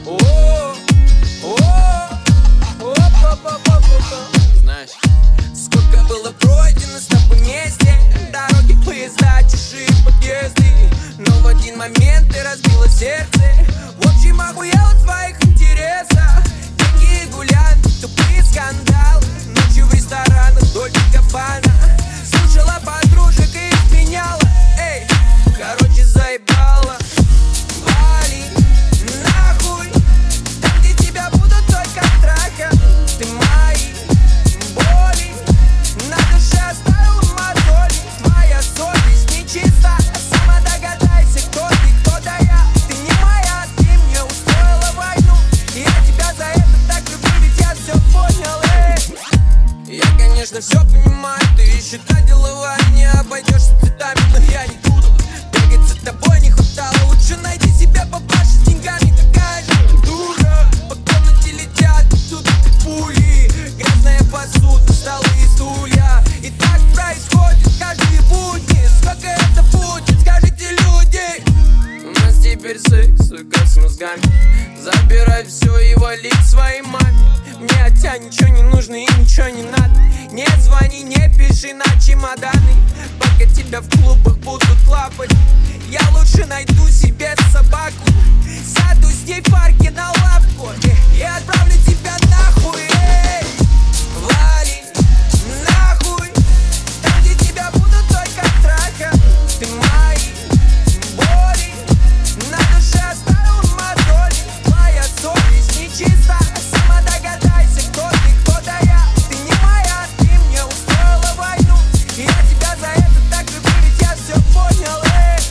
Знаешь, сколько было пройдено с тобой вместе, дороги, поезда, чужие подъезды, но в один момент ты разбила сердце. В общем, охуела в твоих интересах. Деньги и гулянки, тупые скандалы, ночью в ресторанах Дольче Габбана. Слушала подружек и изменяла. Эй, короче, заебала. Вали нахуй, там, где тебя будут только страха. Ты мои боли на душе оставила мозоли. Твоя совесть нечиста, сама догадайся, кто ты, кто-то я. Ты не моя, ты мне устроила войну, и я тебя за это так люблю, ведь я все понял. Я, конечно, все понимаю, ты еще та деловая, не обойдешься цветами, но я не буду бегать за тобой, не хватало. Лучше найди себя папаша с деньгами, какая же ты дура. По комнате летят оттуда пули, грязная посуда, столы и стулья. И так происходит каждые будни. Сколько это будет, скажите, люди? У нас теперь секс, сука, с мозгами. Забирай все и вали к своей маме. Мне от тебя ничего не нужно и ничего не надо. Не звони, не пиши на чемоданы, пока тебя в клубах будут лапать. Я лучше найду себе собаку, сяду с ней в парке на лавку и отправлю тебя нахуй. Эй, вали нахуй, там, где тебя будут только страха. Ты мои боли на душе оставила мозоли. Твоя совесть нечиста, сама догадайся, кто ты, кто-то я. Ты не моя, ты мне устроила войну, и я тебя за это так люблю, ведь я все понял.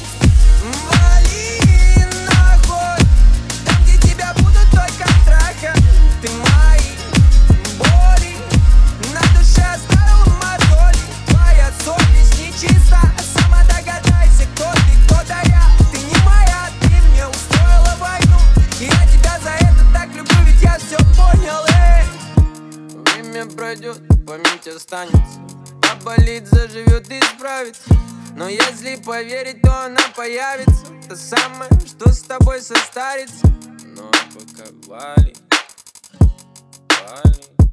Вали нахуй, там, где тебя будут только страха. Ты мои боли на душе оставила мозоли. Твоя совесть нечиста, сама догадайся, кто ты, кто-то я. Ты не моя, ты мне устроила войну, и я тебя за это так люблю, ведь я все понял. Время пройдет, память останется, поболит, заживет и справится. Но если поверить, то она появится, та самая, что с тобой состарится. Но пока вали, вали.